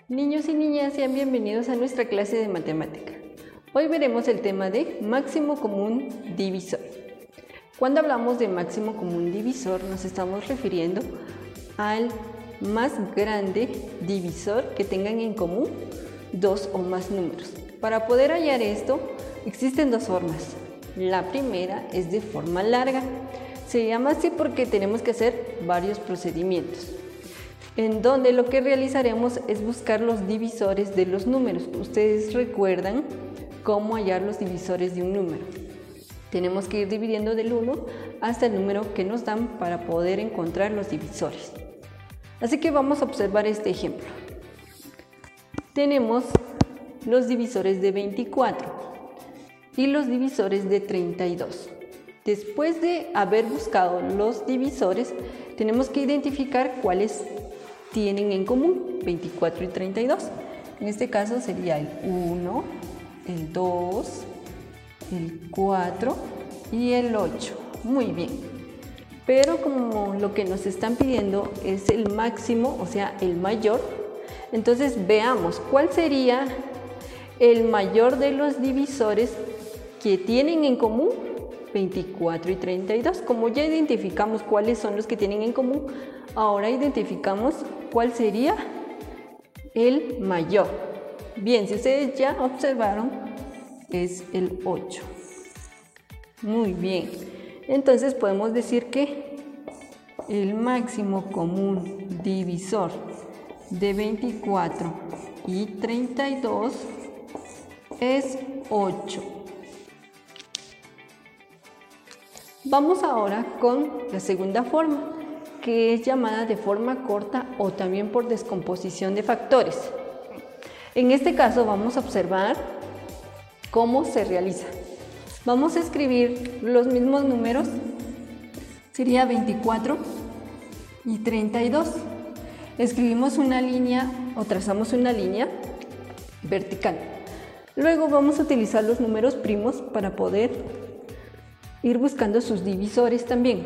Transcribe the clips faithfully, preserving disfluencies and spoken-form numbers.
Niños y niñas, sean bienvenidos a nuestra clase de matemática. Hoy veremos el tema de máximo común divisor. Cuando hablamos de máximo común divisor, nos estamos refiriendo al más grande divisor que tengan en común dos o más números. Para poder hallar esto, existen dos formas. La primera es de forma larga. Se llama así porque tenemos que hacer varios procedimientos, en donde lo que realizaremos es buscar los divisores de los números. Ustedes recuerdan cómo hallar los divisores de un número. Tenemos que ir dividiendo del uno hasta el número que nos dan para poder encontrar los divisores. Así que vamos a observar este ejemplo. Tenemos los divisores de veinticuatro y los divisores de treinta y dos. Después de haber buscado los divisores, tenemos que identificar cuáles tienen en común veinticuatro y treinta y dos. En este caso sería el uno, el dos, el cuatro y el ocho. Muy bien. Pero como lo que nos están pidiendo es el máximo, o sea, el mayor, entonces veamos cuál sería el mayor de los divisores que tienen en común veinticuatro y treinta y dos. Como ya identificamos cuáles son los que tienen en común, ahora identificamos cuál sería el mayor. Bien, si ustedes ya observaron, es el ocho. Muy bien. Entonces podemos decir que el máximo común divisor de veinticuatro y treinta y dos es ocho. Vamos ahora con la segunda forma, que es llamada de forma corta o también por descomposición de factores. En este caso vamos a observar cómo se realiza. Vamos a escribir los mismos números, sería veinticuatro y treinta y dos. Escribimos una línea o trazamos una línea vertical. Luego vamos a utilizar los números primos para poder ir buscando sus divisores también.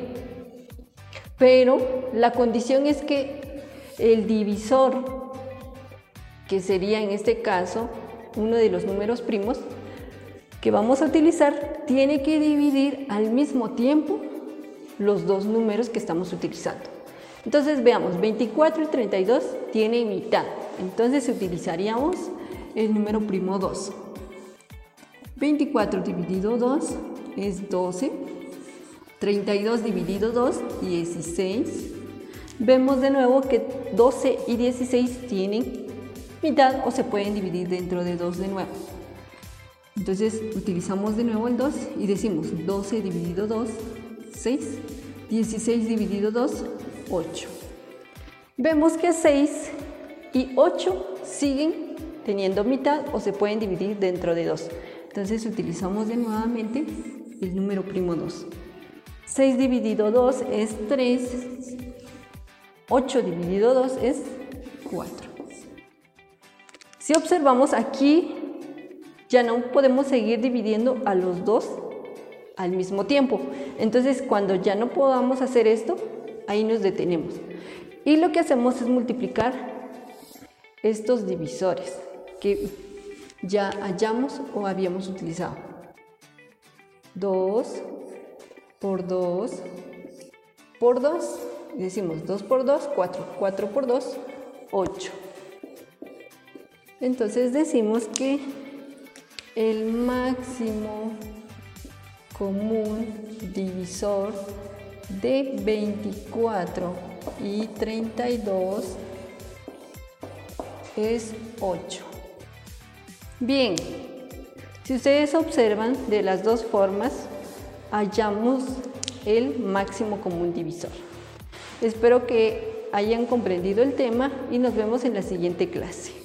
Pero la condición es que el divisor, que sería en este caso uno de los números primos que vamos a utilizar, tiene que dividir al mismo tiempo los dos números que estamos utilizando. Entonces veamos, veinticuatro y treinta y dos tienen mitad, entonces utilizaríamos el número primo dos. veinticuatro dividido dos es doce, treinta y dos dividido dos, dieciséis. Vemos de nuevo que doce y dieciséis tienen mitad o se pueden dividir dentro de dos de nuevo. Entonces utilizamos de nuevo el dos y decimos doce dividido dos, seis, dieciséis dividido dos, ocho. Vemos que seis y ocho siguen teniendo mitad o se pueden dividir dentro de dos. Entonces utilizamos de nuevamente el número primo dos. seis dividido dos es tres, ocho dividido dos es cuatro. Si observamos aquí, ya no podemos seguir dividiendo a los dos al mismo tiempo. Entonces, cuando ya no podamos hacer esto, ahí nos detenemos. Y lo que hacemos es multiplicar estos divisores que ya hayamos o habíamos utilizado. dos por dos por dos. Y decimos dos por dos, cuatro. cuatro por dos, ocho. Entonces decimos que el máximo común divisor de veinticuatro y treinta y dos es ocho. Bien, si ustedes observan, de las dos formas hallamos el máximo común divisor. Espero que hayan comprendido el tema y nos vemos en la siguiente clase.